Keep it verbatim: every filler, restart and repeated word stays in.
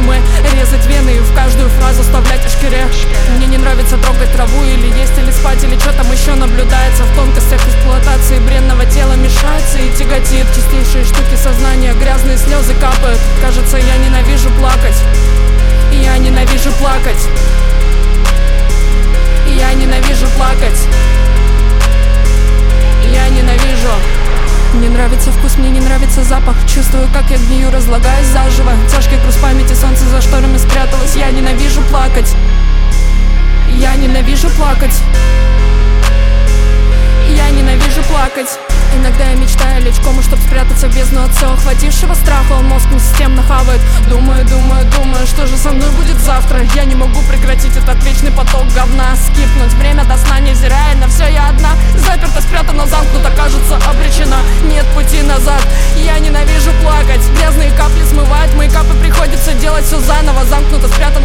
мы резать вены и в каждую фразу вставлять ашкере. Мне не нравится трогать траву или есть, или спать, или что там еще наблюдается в тонкостях эксплуатации бренного тела, мешается и тяготит. Чистейшие штуки сознания, грязные слезы капают. Кажется, я ненавижу плакать. Я ненавижу плакать. Я ненавижу плакать. Я ненавижу. Мне нравится вкус, мне не нравится запах. Чувствую, как я гнию, разлагаюсь заживо. Тяжкий груз памяти, солнце за шторами спряталось. Я ненавижу плакать. Я ненавижу плакать. Я ненавижу плакать. Иногда я мечтаю лечь в кому, чтоб спрятаться в бездну от всего охватившего страха. Он мозг несистемно хавает. Думаю, думаю, думаю, что же со мной будет завтра. Я не могу прекратить этот вечный поток говна. Скипнуть время до сна, невзирая на все, я одна. Заперта, спрятана, замкнута, кажется, обречена. Нет пути назад. Я ненавижу плакать. Грязные капли смывают мейкап и приходится делать все заново. Замкнуто, спрятано.